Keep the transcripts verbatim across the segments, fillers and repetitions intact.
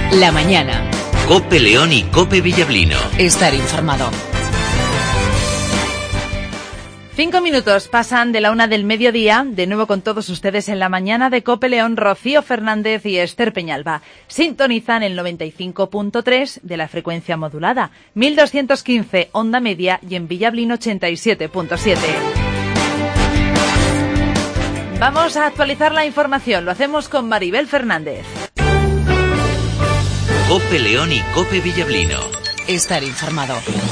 La mañana. COPE León y COPE Villablino. Estar informado. Cinco minutos pasan de la una del mediodía, de nuevo con todos ustedes en la mañana de COPE León, Rocío Fernández y Esther Peñalba. Sintonizan el noventa y cinco punto tres de la frecuencia modulada, mil doscientos quince onda media y en Villablino ochenta y siete punto siete. Vamos a actualizar la información, lo hacemos con Maribel Fernández. COPE León y COPE Villablino. Estar informado.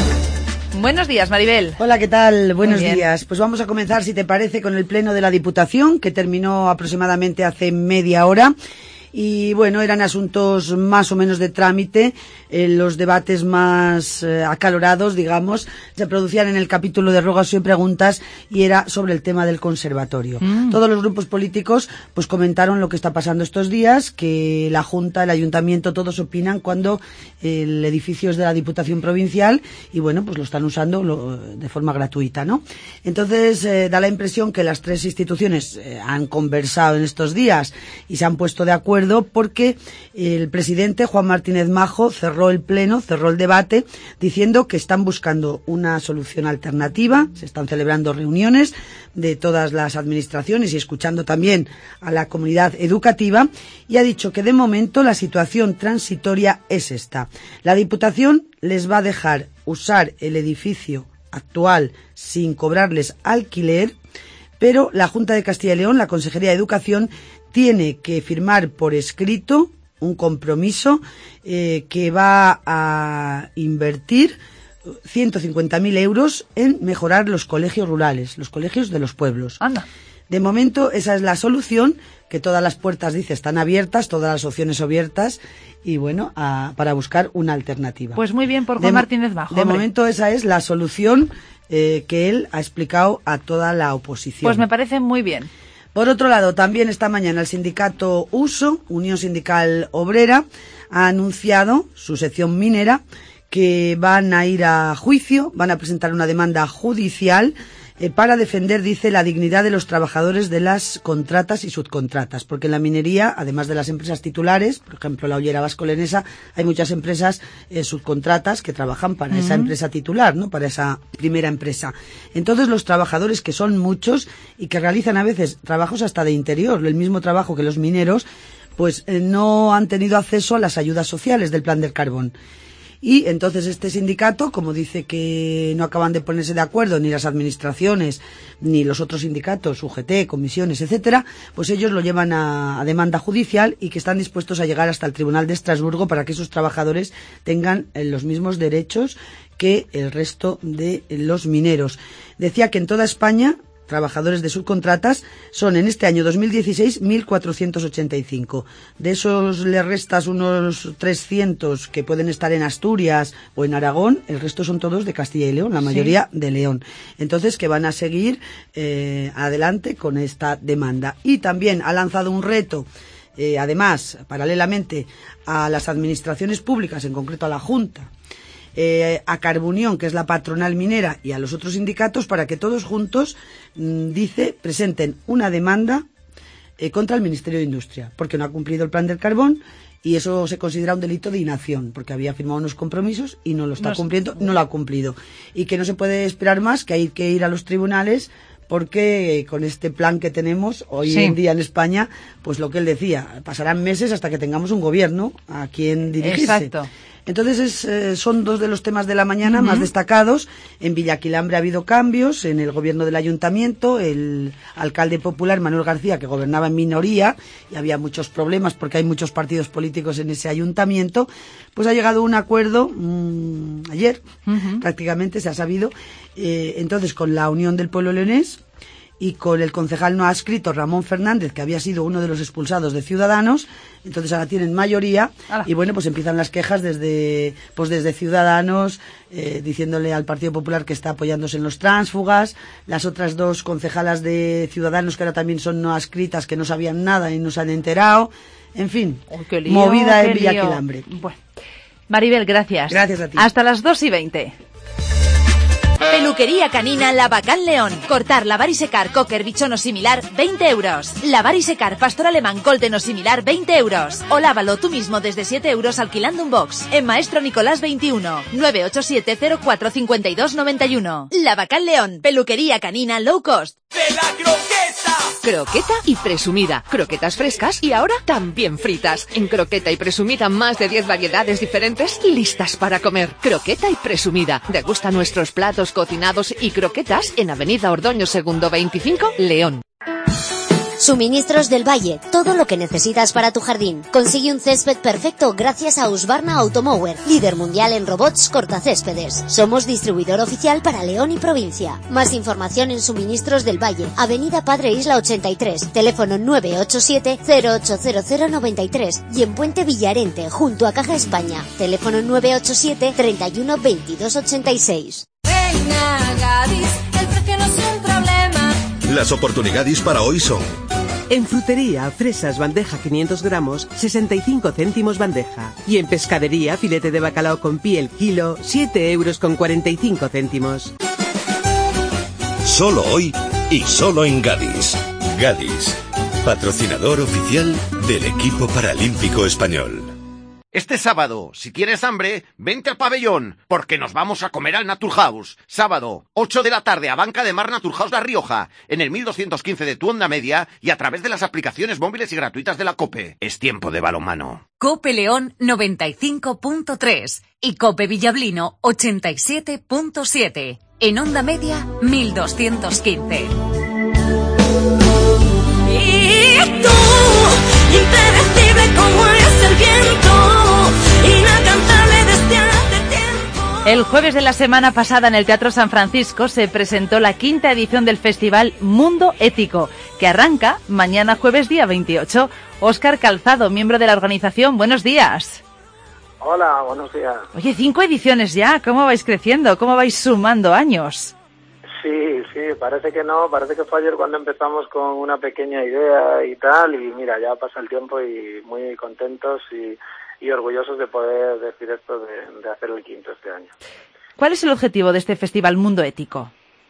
Buenos días, Maribel. Hola, ¿qué tal? Buenos días. Pues vamos a comenzar, si te parece, con el pleno de la Diputación, que terminó aproximadamente hace media hora. Y bueno, eran asuntos más o menos de trámite. Eh, los debates más eh, acalorados, digamos, se producían en el capítulo de ruegos y preguntas y era sobre el tema del conservatorio. Mm. Todos los grupos políticos pues comentaron lo que está pasando estos días, que la Junta, el Ayuntamiento, todos opinan cuando el edificio es de la Diputación Provincial y bueno, pues lo están usando lo, de forma gratuita, ¿no? Entonces eh, da la impresión que las tres instituciones eh, han conversado en estos días y se han puesto de acuerdo porque el presidente Juan Martínez Majo cerró el pleno, cerró el debate diciendo que están buscando una solución alternativa, se están celebrando reuniones de todas las administraciones y escuchando también a la comunidad educativa y ha dicho que de momento la situación transitoria es esta. La Diputación les va a dejar usar el edificio actual sin cobrarles alquiler, pero la Junta de Castilla y León, la Consejería de Educación, tiene que firmar por escrito un compromiso eh, que va a invertir ciento cincuenta mil euros en mejorar los colegios rurales, los colegios de los pueblos. Anda. De momento esa es la solución, que todas las puertas, dice, están abiertas, todas las opciones abiertas y bueno, a, para buscar una alternativa. Pues muy bien por Juan de, Martínez Majo. De hombre. momento esa es la solución eh, que él ha explicado a toda la oposición. Pues me parece muy bien. Por otro lado, también esta mañana el sindicato U S O, Unión Sindical Obrera, ha anunciado, su sección minera, que van a ir a juicio, van a presentar una demanda judicial eh, para defender, dice, la dignidad de los trabajadores de las contratas y subcontratas, porque en la minería, además de las empresas titulares, por ejemplo la Ollera Vasco-Leonesa, hay muchas empresas eh, subcontratas que trabajan para uh-huh. esa empresa titular, ¿no? Para esa primera empresa. Entonces los trabajadores, que son muchos y que realizan a veces trabajos hasta de interior, el mismo trabajo que los mineros, pues eh, no han tenido acceso a las ayudas sociales del Plan del Carbón. Y entonces este sindicato, como dice que no acaban de ponerse de acuerdo ni las administraciones ni los otros sindicatos, U G T, comisiones, etcétera, pues ellos lo llevan a, a demanda judicial y que están dispuestos a llegar hasta el Tribunal de Estrasburgo para que esos trabajadores tengan eh, los mismos derechos que el resto de eh, los mineros. Decía que en toda España trabajadores de subcontratas son en este año dos mil dieciséis mil cuatrocientos ochenta y cinco. De esos le restas unos trescientos que pueden estar en Asturias o en Aragón, el resto son todos de Castilla y León, la mayoría sí. de León. Entonces que van a seguir eh, adelante con esta demanda. Y también ha lanzado un reto, eh, además, paralelamente a las administraciones públicas, en concreto a la Junta, Eh, a Carbunión, que es la patronal minera, y a los otros sindicatos para que todos juntos, mmm, dice, presenten una demanda eh, contra el Ministerio de Industria, porque no ha cumplido el Plan del Carbón y eso se considera un delito de inacción, porque había firmado unos compromisos y no lo está no cumpliendo, no lo ha cumplido. Y que no se puede esperar más, que hay que ir a los tribunales, porque con este plan que tenemos hoy sí. en día en España, pues lo que él decía, pasarán meses hasta que tengamos un gobierno a quien dirigirse. Exacto. Entonces es, eh, son dos de los temas de la mañana uh-huh. más destacados. En Villaquilambre ha habido cambios en el gobierno del ayuntamiento. El alcalde popular Manuel García, que gobernaba en minoría y había muchos problemas porque hay muchos partidos políticos en ese ayuntamiento, pues ha llegado a un acuerdo mmm, ayer, uh-huh. prácticamente se ha sabido, eh, entonces con la Unión del Pueblo Leonés y con el concejal no adscrito Ramón Fernández, que había sido uno de los expulsados de Ciudadanos. Entonces ahora tienen mayoría ¡Hala! Y bueno, pues empiezan las quejas desde pues desde Ciudadanos, eh, diciéndole al Partido Popular que está apoyándose en los tránsfugas, las otras dos concejalas de Ciudadanos que ahora también son no adscritas, que no sabían nada y no se han enterado, en fin, oh, qué lío, movida qué en Villaquilambre. Bueno, Maribel, gracias. Gracias a ti. Hasta las dos y veinte. Peluquería canina Lavacal León. Cortar, lavar y secar cocker, bichón o similar, veinte euros. Lavar y secar pastor alemán, golden o similar, veinte euros. O lávalo tú mismo desde siete euros alquilando un box. En Maestro Nicolás veintiuno, nueve ocho siete cero cuatro cinco dos nueve uno. Lavacal León. Peluquería canina low cost. ¡De la croqueta! Croqueta y presumida. Croquetas frescas y ahora también fritas. En Croqueta y Presumida más de diez variedades diferentes listas para comer. Croqueta y Presumida. Degusta nuestros platos cocinados y croquetas en Avenida Ordoño Segundo veinticinco, León. Suministros del Valle, todo lo que necesitas para tu jardín. Consigue un césped perfecto gracias a Husqvarna Automower, líder mundial en robots cortacéspedes. Somos distribuidor oficial para León y provincia. Más información en Suministros del Valle, Avenida Padre Isla ochenta y tres, teléfono nueve ocho siete cero ocho cero cero nueve tres y en Puente Villarente, junto a Caja España, teléfono nueve ocho siete treinta y uno veintidós ochenta y seis. Reina Gadis, el precio no es un problema. Las oportunidades para hoy son: en frutería, fresas bandeja quinientos gramos, sesenta y cinco céntimos bandeja. Y en pescadería, filete de bacalao con piel kilo, siete euros con cuarenta y cinco céntimos. Solo hoy y solo en Gadis. Gadis, patrocinador oficial del equipo paralímpico español. Este sábado, si tienes hambre, vente al pabellón, porque nos vamos a comer al Naturhaus. Sábado, ocho de la tarde, a Banca de Mar Naturhaus La Rioja, en el mil doscientos quince de tu onda media y a través de las aplicaciones móviles y gratuitas de la COPE. Es tiempo de balonmano. Cope León noventa y cinco punto tres y Cope Villablino ochenta y siete punto siete. En onda media, mil doscientos quince. Y tú, impredecible como es el viento, inalcanzable desde hace tiempo. El jueves de la semana pasada en el Teatro San Francisco se presentó la quinta edición del festival Mundo Ético, que arranca mañana jueves día veintiocho. Óscar Calzado, miembro de la organización, buenos días. Hola, buenos días. Oye, cinco ediciones ya, ¿cómo vais creciendo? ¿Cómo vais sumando años? Sí, sí, parece que no, parece que fue ayer cuando empezamos con una pequeña idea y tal, y mira, ya pasa el tiempo y muy contentos y, y orgullosos de poder decir esto de, de hacer el quinto este año. ¿Cuál es el objetivo de este festival Mundo Ético?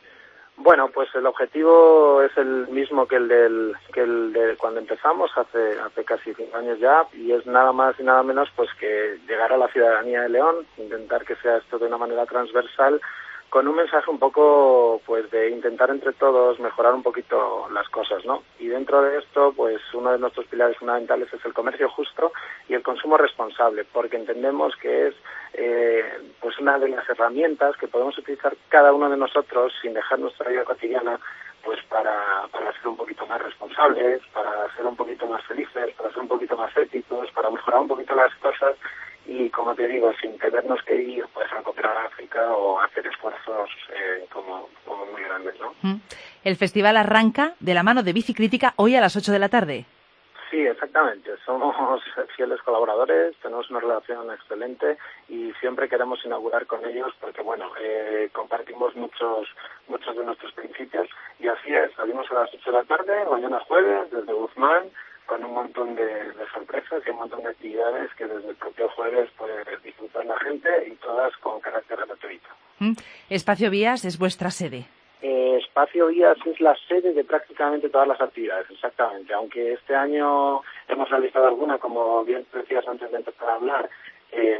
Bueno, pues el objetivo es el mismo que el del que el de cuando empezamos hace hace casi cinco años ya, y es nada más y nada menos pues que llegar a la ciudadanía de León, intentar que sea esto de una manera transversal, con un mensaje un poco pues de intentar entre todos mejorar un poquito las cosas, ¿no? Y dentro de esto, pues uno de nuestros pilares fundamentales es el comercio justo y el consumo responsable, porque entendemos que es eh, pues una de las herramientas que podemos utilizar cada uno de nosotros sin dejar nuestra vida cotidiana pues para, para ser un poquito más responsables, para ser un poquito más felices, para ser un poquito más éticos, para mejorar un poquito las cosas y, como te digo, sin tenernos que ir pues a cooperar a África o hacer esfuerzos eh, como, como muy grandes, ¿no? El festival arranca de la mano de Bicicrítica hoy a las ocho de la tarde. Sí, exactamente. Somos fieles colaboradores, tenemos una relación excelente y siempre queremos inaugurar con ellos porque, bueno, eh, compartimos muchos muchos de nuestros principios y así es. Salimos a las ocho de la tarde, mañana jueves, desde Guzmán, con un montón de, de sorpresas y un montón de actividades que desde el propio jueves puede disfrutar la gente y todas con carácter gratuito. Espacio Vías es vuestra sede. Eh, Espacio Vías es la sede de prácticamente todas las actividades, exactamente. Aunque este año hemos realizado alguna, como bien decías antes de empezar a hablar, en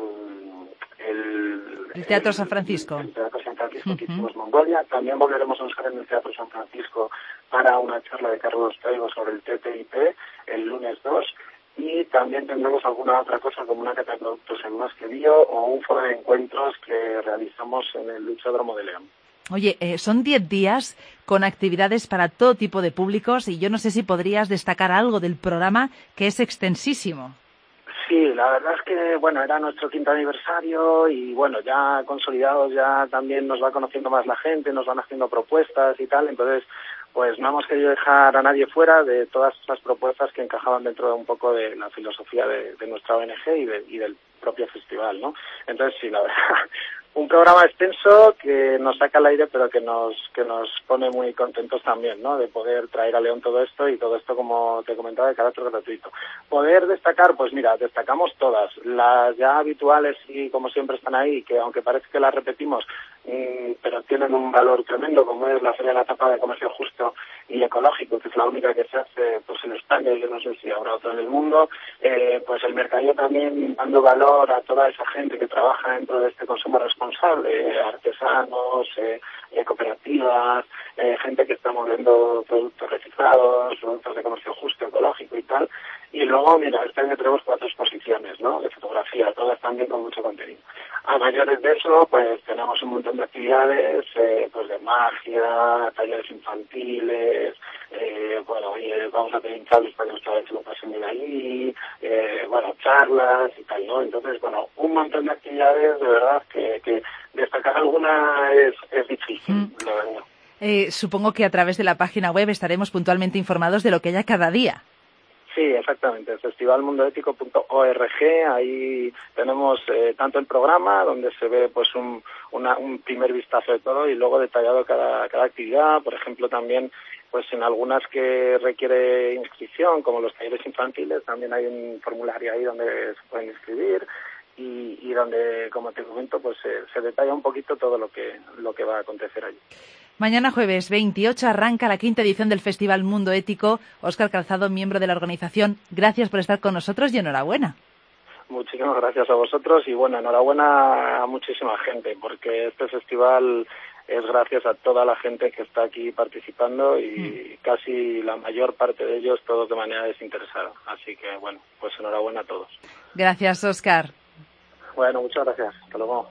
el, el Teatro San Francisco. El, el Teatro San Francisco uh-huh. que hicimos Mongolia. También volveremos a buscar en el Teatro San Francisco para una charla de Carlos Taibo sobre el T T I P el lunes dos. Y también tendremos alguna otra cosa como una cata de productos en Más que Bio o un foro de encuentros que realizamos en el Luchódromo de León. Oye, eh, son diez días con actividades para todo tipo de públicos y yo no sé si podrías destacar algo del programa que es extensísimo. Sí, la verdad es que, bueno, era nuestro quinto aniversario y, bueno, ya consolidados, ya también nos va conociendo más la gente, nos van haciendo propuestas y tal, entonces, pues no hemos querido dejar a nadie fuera de todas esas propuestas que encajaban dentro de un poco de la filosofía de, de nuestra O N G y, de, y del propio festival, ¿no? Entonces, sí, la verdad, un programa extenso que nos saca al aire, pero que nos que nos pone muy contentos también, ¿no? De poder traer a León todo esto y todo esto, como te comentaba, de carácter gratuito. Poder destacar, pues mira, destacamos todas. Las ya habituales y como siempre están ahí, que aunque parece que las repetimos, pero tienen un valor tremendo, como es la Feria de la Tapa de Comercio Justo y Ecológico, que es la única que se hace pues en España, yo no sé si habrá otra en el mundo. Eh, pues el mercadillo también dando valor a toda esa gente que trabaja dentro de este consumo responsable, eh, artesanos, eh, eh, cooperativas, eh, gente que está moviendo productos reciclados, productos de comercio justo, ecológico y tal. Y luego, mira, este año tenemos cuatro exposiciones, ¿no?, de fotografía, todas también con mucho contenido. A mayores de eso, pues tenemos un montón de actividades, eh, pues de magia, talleres infantiles, eh, bueno, y, eh, vamos a tener hinchables para que los chavales se lo pasen bien ahí, eh, bueno, charlas y tal, ¿no? Entonces, bueno, un montón de actividades, de verdad, que, que destacar alguna es, es difícil, mm. la verdad. Eh, supongo que a través de la página web estaremos puntualmente informados de lo que haya cada día. Sí, exactamente, festival mundo ético punto org, ahí tenemos eh, tanto el programa, donde se ve pues un, una, un primer vistazo de todo y luego detallado cada, cada actividad, por ejemplo también pues en algunas que requiere inscripción, como los talleres infantiles, también hay un formulario ahí donde se pueden inscribir y, y donde, como te comento, pues se, se detalla un poquito todo lo que, lo que va a acontecer allí. Mañana jueves veintiocho arranca la quinta edición del Festival Mundo Ético. Óscar Calzado, miembro de la organización, gracias por estar con nosotros y enhorabuena. Muchísimas gracias a vosotros y bueno, enhorabuena a muchísima gente, porque este festival es gracias a toda la gente que está aquí participando y mm. casi la mayor parte de ellos todos de manera desinteresada. Así que bueno, pues enhorabuena a todos. Gracias, Óscar. Bueno, muchas gracias. Hasta luego.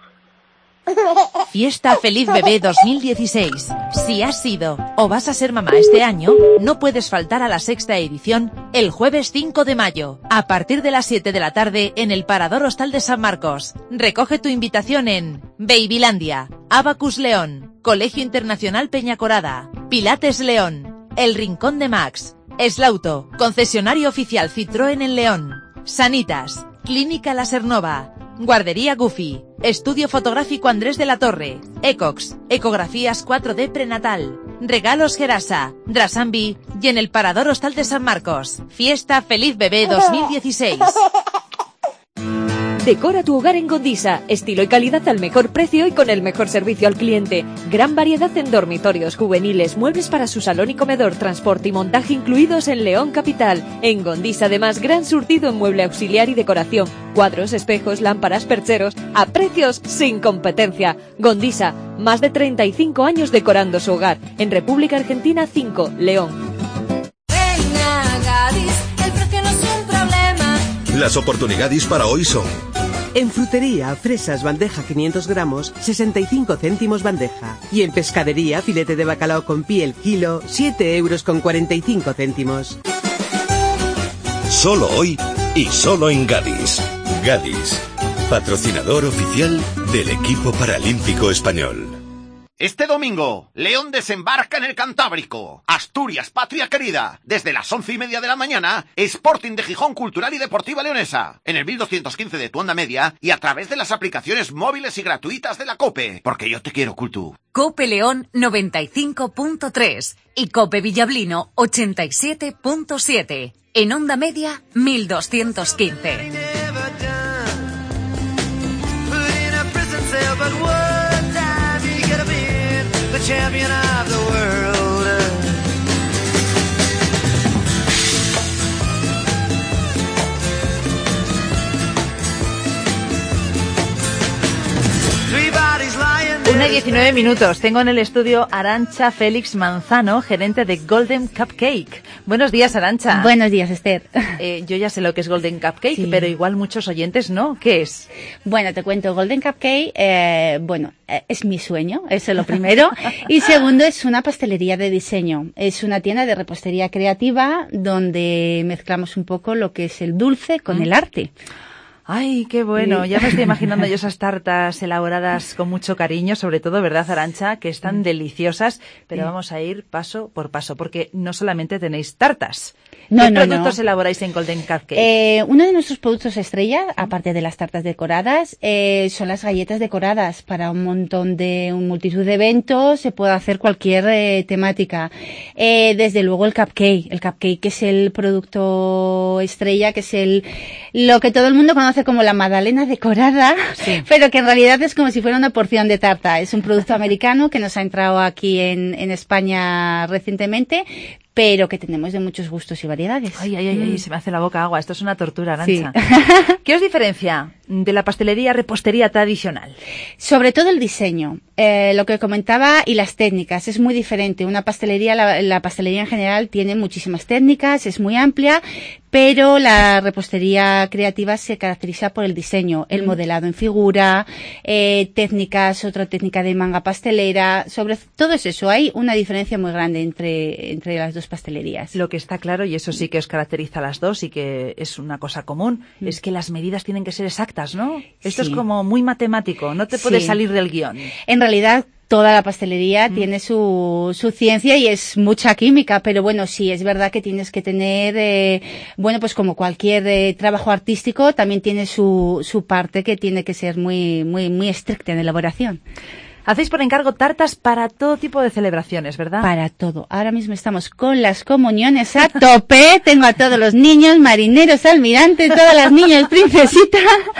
Fiesta Feliz Bebé dos mil dieciséis. Si has sido o vas a ser mamá este año, no puedes faltar a la sexta edición el jueves cinco de mayo, a partir de las siete de la tarde en el Parador Hostal de San Marcos. Recoge tu invitación en Babylandia, Abacus León, Colegio Internacional Peñacorada, Pilates León, El Rincón de Max, Eslauto, concesionario oficial Citroën en León, Sanitas, Clínica Lasernova, Guardería Goofy, Estudio Fotográfico Andrés de la Torre, Ecox, Ecografías cuatro D Prenatal, Regalos Gerasa, Drasambi y en el Parador Hostal de San Marcos. Fiesta Feliz Bebé dos mil dieciséis. Decora tu hogar en Gondisa, estilo y calidad al mejor precio y con el mejor servicio al cliente. Gran variedad en dormitorios juveniles, muebles para su salón y comedor, transporte y montaje incluidos en León Capital. En Gondisa además gran surtido en mueble auxiliar y decoración, cuadros, espejos, lámparas, percheros, a precios sin competencia. Gondisa, más de treinta y cinco años decorando su hogar. En República Argentina cinco, León. Ven a Gadis, el precio no es un problema. Las oportunidades para hoy son: en frutería, fresas bandeja quinientos gramos, sesenta y cinco céntimos bandeja. Y en pescadería, filete de bacalao con piel kilo, siete euros con cuarenta y cinco céntimos. Solo hoy y solo en Gadis. Gadis, patrocinador oficial del equipo paralímpico español. Este domingo, León desembarca en el Cantábrico. Asturias, patria querida. Desde las once y media de la mañana, Sporting de Gijón Cultural y Deportiva Leonesa. En el mil doscientos quince de tu onda media y a través de las aplicaciones móviles y gratuitas de la COPE. Porque yo te quiero, Cultu. COPE León noventa y cinco punto tres y COPE Villablino ochenta y siete punto siete. En onda media, mil doscientos quince. Champion of the world. Three bodies lying there. Una y diecinueve minutos. Tengo en el estudio Arantxa Félix Manzano, gerente de Golden Cupcake. Buenos días, Arantxa. Buenos días, Esther. Eh, yo ya sé lo que es Golden Cupcake, sí, pero igual muchos oyentes no. ¿Qué es? Bueno, te cuento. Golden Cupcake, eh, bueno, eh, es mi sueño, eso es lo primero. Y segundo, es una pastelería de diseño. Es una tienda de repostería creativa donde mezclamos un poco lo que es el dulce con ¿Mm? el arte. Ay, qué bueno. Sí. Ya me estoy imaginando yo esas tartas elaboradas con mucho cariño, sobre todo, ¿verdad, Arantxa? Que están deliciosas, pero sí, vamos a ir paso por paso, porque no solamente tenéis tartas. No, ¿Qué no, productos no. elaboráis en Golden Cupcake? Eh, uno de nuestros productos estrella, aparte de las tartas decoradas, eh, son las galletas decoradas para un montón de, un multitud de eventos, se puede hacer cualquier eh, temática. Eh, desde luego el cupcake, el cupcake que es el producto estrella, que es el, lo que todo el mundo conoce conoce como la magdalena decorada, sí. pero que en realidad es como si fuera una porción de tarta. Es un producto americano que nos ha entrado aquí en, en España recientemente, pero que tenemos de muchos gustos y variedades. Ay, ay, ay, mm. ay, se me hace la boca agua. Esto es una tortura, Arantxa. Sí. ¿Qué os diferencia de la pastelería, repostería tradicional? Sobre todo el diseño, eh, lo que comentaba, y las técnicas. Es muy diferente. Una pastelería, la, la pastelería en general tiene muchísimas técnicas, es muy amplia, pero la repostería creativa se caracteriza por el diseño, el modelado en figura, eh, técnicas, otra técnica de manga pastelera. Sobre todo es eso, hay una diferencia muy grande entre, entre las dos pastelerías. Lo que está claro, y eso sí que os caracteriza a las dos y que es una cosa común, mm. es que las medidas tienen que ser exactas, ¿no? Esto sí. es como muy matemático, no te puedes sí. salir del guión. En realidad, toda la pastelería mm. tiene su, su ciencia y es mucha química, pero bueno, sí, es verdad que tienes que tener, eh, bueno, pues como cualquier eh, trabajo artístico, también tiene su, su parte que tiene que ser muy, muy, muy estricta en elaboración. Hacéis por encargo tartas para todo tipo de celebraciones, ¿verdad? Para todo. Ahora mismo estamos con las comuniones a tope. Tengo a todos los niños, marineros, almirantes, todas las niñas, princesitas.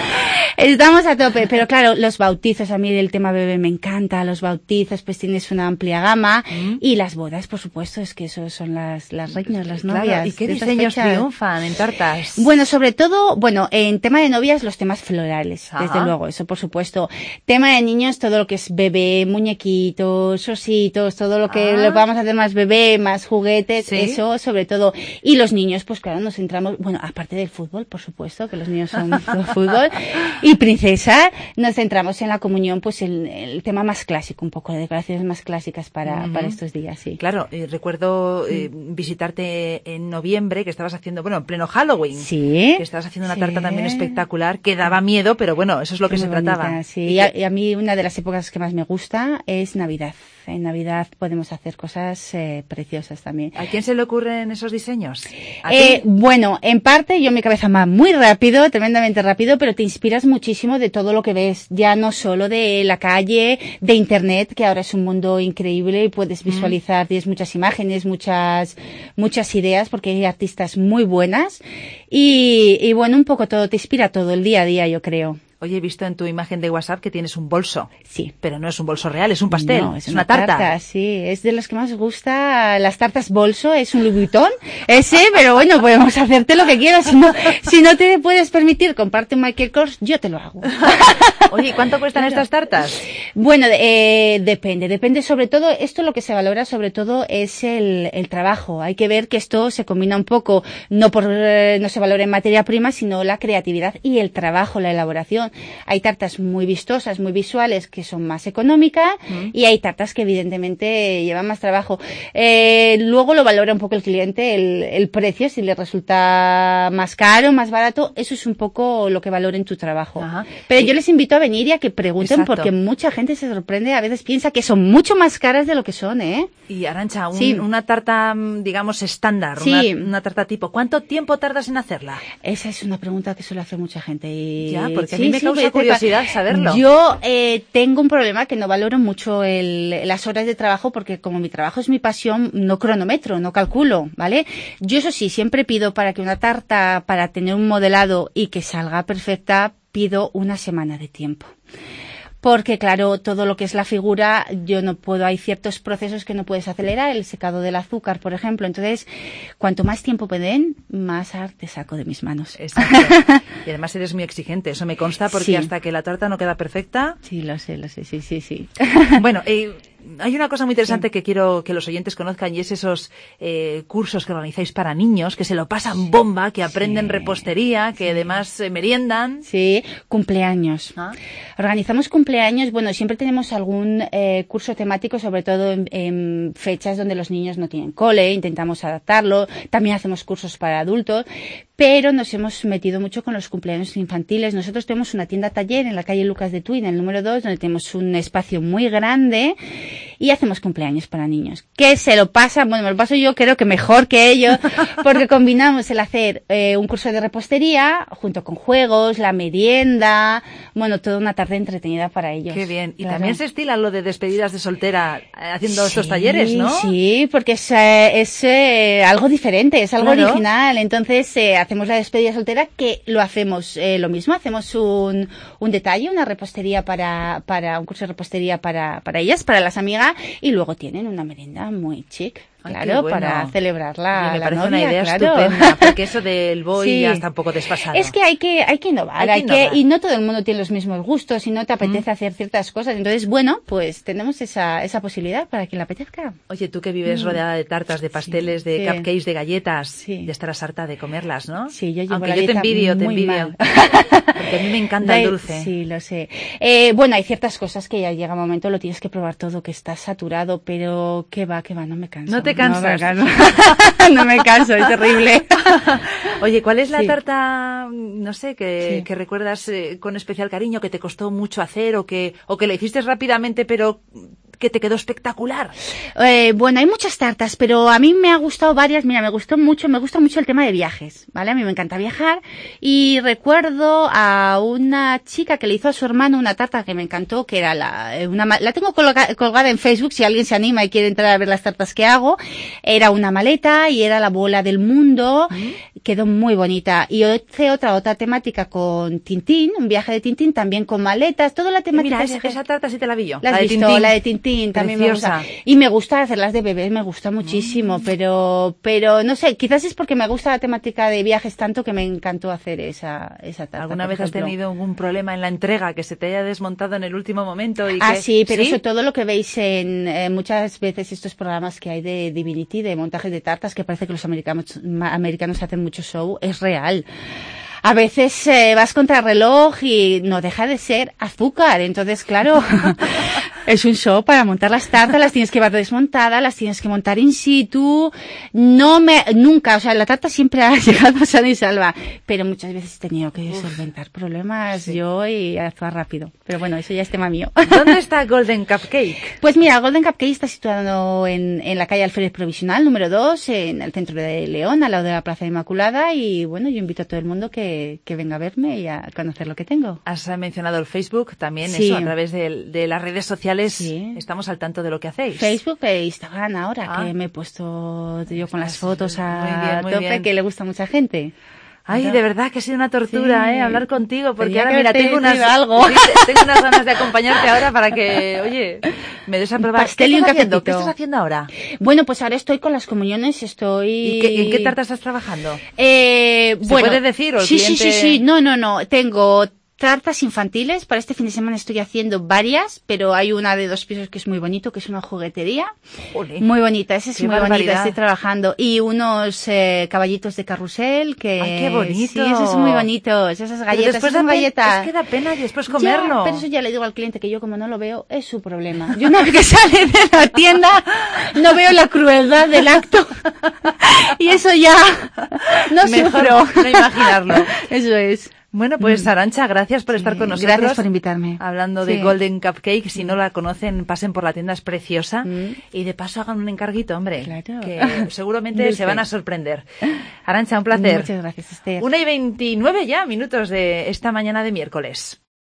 Estamos a tope. Pero claro, los bautizos, a mí el tema bebé me encanta. Los bautizos, pues tienes una amplia gama. Mm. Y las bodas, por supuesto, es que eso son las, las reinas, las novias. Claro. ¿Y qué diseños triunfan en tartas? Bueno, sobre todo, bueno, en tema de novias, los temas florales. Ajá. Desde luego, eso por supuesto. Tema de niños, todo lo que es bebé. Bebé, muñequitos, ositos, todo lo que ah. le vamos a hacer más bebé, más juguetes, ¿sí? Eso sobre todo. Y los niños, pues claro, nos centramos, bueno, aparte del fútbol, por supuesto, que los niños son fútbol, y princesa, nos centramos en la comunión, pues el, el tema más clásico, un poco de decoraciones más clásicas para, uh-huh. para estos días, sí. Claro, eh, recuerdo eh, visitarte en noviembre, que estabas haciendo, bueno, en pleno Halloween. Sí. Que estabas haciendo una sí. tarta también espectacular, que daba miedo, pero bueno, eso es lo que Muy se bonita, trataba. Sí, y, y, a, y a mí una de las épocas que más me gusta es Navidad. En Navidad podemos hacer cosas eh, preciosas también. ¿A quién se le ocurren esos diseños? Eh, bueno, en parte yo mi cabeza va muy rápido, tremendamente rápido, pero te inspiras muchísimo de todo lo que ves, ya no solo de la calle, de internet, que ahora es un mundo increíble y puedes visualizar, mm. tienes muchas imágenes, muchas muchas ideas, porque hay artistas muy buenas y, y bueno, un poco todo, te inspira todo el día a día, yo creo. Oye, he visto en tu imagen de WhatsApp que tienes un bolso. Sí. Pero no es un bolso real, es un pastel. No, es, es una, una tarta. tarta. Sí, es de los que más gusta. Las tartas bolso, es un Louis Vuitton. Ese, pero bueno, podemos hacerte lo que quieras. Si no, si no te puedes permitir comprarte un Michael Kors, yo te lo hago. Oye, ¿cuánto cuestan estas tartas? Bueno, eh, depende. Depende sobre todo, esto lo que se valora sobre todo es el, el trabajo. Hay que ver que esto se combina un poco, no por, eh, no se valora en materia prima, sino la creatividad y el trabajo, la elaboración. Hay tartas muy vistosas, muy visuales, que son más económicas, mm. y hay tartas que evidentemente llevan más trabajo. Eh, luego lo valora un poco el cliente, el, el precio, si le resulta más caro, más barato, eso es un poco lo que valora en tu trabajo. Ajá. Pero sí. yo les invito a venir y a que pregunten, exacto, porque mucha gente se sorprende, a veces piensa que son mucho más caras de lo que son, ¿eh? Y Arantxa, un, sí. una tarta, digamos, estándar, sí. una, una tarta tipo, ¿cuánto tiempo tardas en hacerla? Esa es una pregunta que suele hacer mucha gente. Y... Ya, porque sí, a mí me sí, causa curiosidad saberlo. Yo eh, tengo un problema que no valoro mucho el, las horas de trabajo, porque como mi trabajo es mi pasión, no cronometro, no calculo, ¿vale? Yo eso sí, siempre pido para que una tarta, para tener un modelado y que salga perfecta, pido una semana de tiempo. Porque, claro, todo lo que es la figura, yo no puedo, hay ciertos procesos que no puedes acelerar, el secado del azúcar, por ejemplo. Entonces, cuanto más tiempo me den, más arte saco de mis manos. Exacto. Y además eres muy exigente, eso me consta, porque sí. hasta que la tarta no queda perfecta... Sí, lo sé, lo sé, sí, sí, sí. Bueno, eh, hay una cosa muy interesante sí. que quiero que los oyentes conozcan, y es esos eh, cursos que organizáis para niños, que se lo pasan bomba, que aprenden sí. repostería, que sí. además eh, meriendan. Sí, cumpleaños. ¿Ah? Organizamos cumpleaños, bueno, siempre tenemos algún eh, curso temático, sobre todo en, en fechas donde los niños no tienen cole, intentamos adaptarlo, también hacemos cursos para adultos, pero nos hemos metido mucho con los cumpleaños infantiles. Nosotros tenemos una tienda taller en la calle Lucas de Tuy, en el número dos, donde tenemos un espacio muy grande y hacemos cumpleaños para niños. Que se lo pasan, bueno, me lo paso yo creo que mejor que ellos, porque combinamos el hacer eh, un curso de repostería junto con juegos, la merienda, bueno, toda una tarde entretenida para ellos. Qué bien. Y claro. también se estila lo de despedidas de soltera haciendo sí, estos talleres, ¿no? Sí, porque es, eh, es eh, algo diferente, es algo claro. original. Entonces eh, hacemos la despedida soltera, que lo hacemos eh, lo mismo, hacemos un, un detalle, una repostería para, para un curso de repostería para, para ellas, para las amigas, y luego tienen una merienda muy chic. Claro, bueno. Para celebrar la, me la parece novia, una idea claro. estupenda, porque eso del boy sí. ya está un poco desfasado. Es que hay que hay que innovar, hay que, hay innovar. Que, y no todo el mundo tiene los mismos gustos y no te apetece mm. hacer ciertas cosas. Entonces, bueno, pues tenemos esa esa posibilidad para quien le apetezca. Oye, tú que vives mm. rodeada de tartas, de pasteles, sí, de sí. cupcakes, de galletas, sí. de estarás harta de comerlas, ¿no? Sí, yo llevo Aunque la yo te envidio, te envidio. Mal. Porque a mí me encanta el dulce. Sí, lo sé. Eh, bueno, hay ciertas cosas que ya llega un momento, lo tienes que probar todo, que estás saturado, pero que va, que va, no me canso. No te cansas. No, no me canso, es terrible. Oye, ¿cuál es la sí. tarta, no sé, que, sí. que recuerdas eh, con especial cariño, que te costó mucho hacer o que, o que le hiciste rápidamente pero que te quedó espectacular? Eh, bueno, hay muchas tartas, pero a mí me ha gustado varias. Mira, me gustó mucho, me gusta mucho el tema de viajes, ¿vale? A mí me encanta viajar y recuerdo a una chica que le hizo a su hermano una tarta que me encantó, que era la, una, la tengo colga, colgada en Facebook si alguien se anima y quiere entrar a ver las tartas que hago. Era una maleta y era la bola del mundo, ¿Mm? Quedó muy bonita. Y hice otra, otra temática con Tintín, un viaje de Tintín también con maletas, toda la temática. Mira, esa, esa tarta sí te la vi yo. ¿La has la visto? De Tintín. La de Tintín. También me gusta. Y me gusta hacerlas de bebés, me gusta muchísimo, mm. pero pero no sé, quizás es porque me gusta la temática de viajes tanto que me encantó hacer esa esa tarta. ¿Alguna vez ejemplo. has tenido algún problema en la entrega que se te haya desmontado en el último momento? Y ah, que... sí, pero ¿Sí? eso todo lo que veis en eh, muchas veces estos programas que hay de Divinity, de montajes de tartas, que parece que los americanos americanos hacen mucho show, es real. A veces eh, vas contra el reloj y no deja de ser azúcar. Entonces, claro, es un show para montar las tartas, las tienes que llevar desmontadas, las tienes que montar in situ. No me, nunca, o sea, la tarta siempre ha llegado sana y salva. Pero muchas veces he tenido que solventar problemas sí. yo y actuar rápido. Pero bueno, eso ya es tema mío. ¿Dónde está Golden Cupcake? Pues mira, Golden Cupcake está situado en, en la calle Alférez Provisional, número dos, en el centro de León, al lado de la Plaza Inmaculada. Y bueno, yo invito a todo el mundo que que venga a verme y a conocer lo que tengo. Has mencionado el Facebook, también sí. eso, a través de, de las redes sociales sí. estamos al tanto de lo que hacéis. Facebook e Instagram ahora, ah. que me he puesto yo con las fotos a muy bien, muy tope, bien. que le gusta a mucha gente. Ay, de verdad que ha sido una tortura, sí. eh, hablar contigo, porque Tenía ahora mira, tengo unas, algo. Sí, tengo unas ganas de acompañarte ahora para que, oye, me des a probar. Pastel ¿Qué y un estás haciendo? cafetito. ¿Qué estás haciendo ahora? Bueno, pues ahora estoy con las comuniones, estoy... ¿Y, qué, ¿y en qué tarta estás trabajando? Eh, ¿Se bueno, puede decir o el sí, cliente... sí, sí, sí, no, no, no, tengo... tartas infantiles, para este fin de semana estoy haciendo varias, pero hay una de dos pisos que es muy bonito, que es una juguetería. Olé. Muy bonita, esa es qué muy barbaridad. bonita, estoy trabajando. Y unos eh, caballitos de carrusel que... ¡Ay, qué bonito! Sí, esos son muy bonitos, esas galletas, después esas galletas. Es que da pena y después comerlo. Ya, pero eso ya le digo al cliente que yo como no lo veo, es su problema. Yo una vez que sale de la tienda, no veo la crueldad del acto. Y eso ya no Mejor sufro. no imaginarlo. Eso es. Bueno, pues Arantxa, gracias por sí, estar con nosotros. Gracias por invitarme. Hablando sí. de Golden Cupcake, si no la conocen, pasen por la tienda, es preciosa. Mm. Y de paso hagan un encarguito, hombre, claro. que seguramente se van a sorprender. Arantxa, un placer. Muchas gracias, Esther. Una y veintinueve ya minutos de esta mañana de miércoles.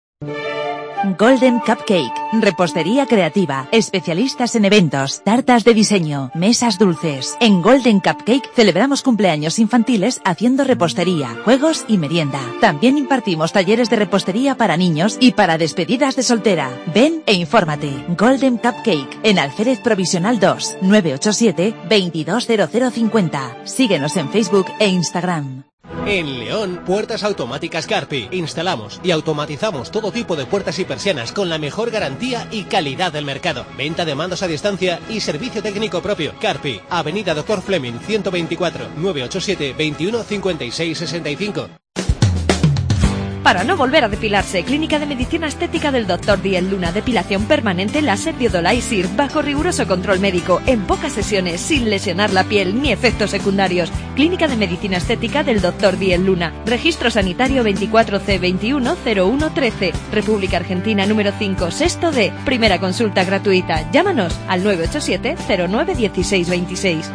Golden Cupcake, repostería creativa, especialistas en eventos, tartas de diseño, mesas dulces. En Golden Cupcake celebramos cumpleaños infantiles haciendo repostería, juegos y merienda. También impartimos talleres de repostería para niños y para despedidas de soltera. Ven e infórmate. Golden Cupcake, en Alférez Provisional dos, nueve ocho siete, veintidós cero cero cincuenta. Síguenos en Facebook e Instagram. En León, Puertas Automáticas Carpi. Instalamos y automatizamos todo tipo de puertas y persianas con la mejor garantía y calidad del mercado. Venta de mandos a distancia y servicio técnico propio. Carpi, Avenida Doctor Fleming ciento veinticuatro, nueve ocho siete, veintiuno cincuenta y seis sesenta y cinco. para no volver a depilarse. Clínica de Medicina Estética del doctor Diel Luna. Depilación permanente láser Biodolaisir bajo riguroso control médico, en pocas sesiones, sin lesionar la piel ni efectos secundarios. Clínica de Medicina Estética del doctor Diel Luna. Registro sanitario veinticuatro C veintiuno cero uno trece. República Argentina número cinco, sexto D. Primera consulta gratuita. Llámanos al nueve ocho siete cero nueve uno seis dos seis.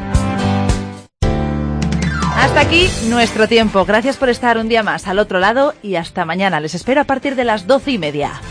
Hasta aquí nuestro tiempo. Gracias por estar un día más al otro lado y hasta mañana. Les espero a partir de las doce y media.